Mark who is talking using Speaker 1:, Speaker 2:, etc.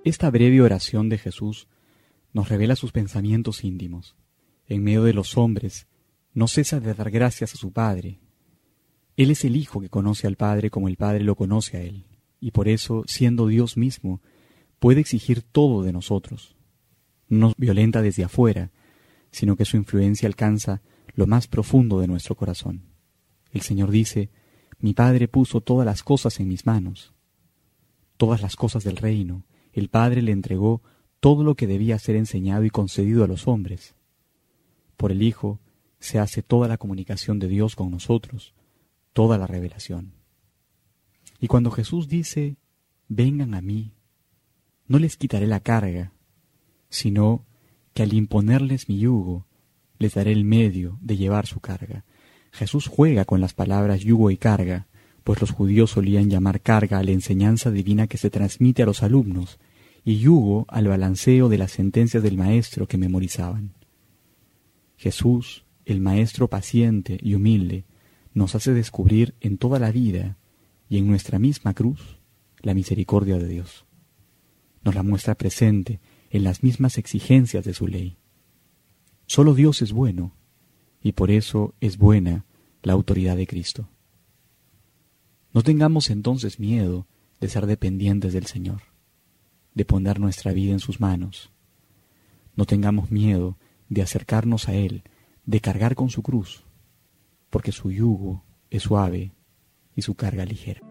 Speaker 1: Esta breve oración de Jesús nos revela sus pensamientos íntimos. En medio de los hombres, no cesa de dar gracias a su Padre. Él es el Hijo que conoce al Padre como el Padre lo conoce a Él, y por eso, siendo Dios mismo, puede exigir todo de nosotros. No nos violenta desde afuera, sino que su influencia alcanza lo más profundo de nuestro corazón. El Señor dice: mi Padre puso todas las cosas en mis manos. Todas las cosas del reino, el Padre le entregó todo lo que debía ser enseñado y concedido a los hombres. Por el Hijo se hace toda la comunicación de Dios con nosotros, toda la revelación. Y cuando Jesús dice: vengan a mí, no les quitaré la carga, sino que al imponerles mi yugo, les daré el medio de llevar su carga. Jesús juega con las palabras yugo y carga, pues los judíos solían llamar carga a la enseñanza divina que se transmite a los alumnos, y yugo al balanceo de las sentencias del maestro que memorizaban. Jesús, el Maestro paciente y humilde, nos hace descubrir en toda la vida y en nuestra misma cruz la misericordia de Dios. Nos la muestra presente en las mismas exigencias de su ley. Solo Dios es bueno, y por eso es buena la autoridad de Cristo. No tengamos entonces miedo de ser dependientes del Señor, de poner nuestra vida en sus manos. No tengamos miedo de acercarnos a Él, de cargar con su cruz, porque su yugo es suave y su carga ligera.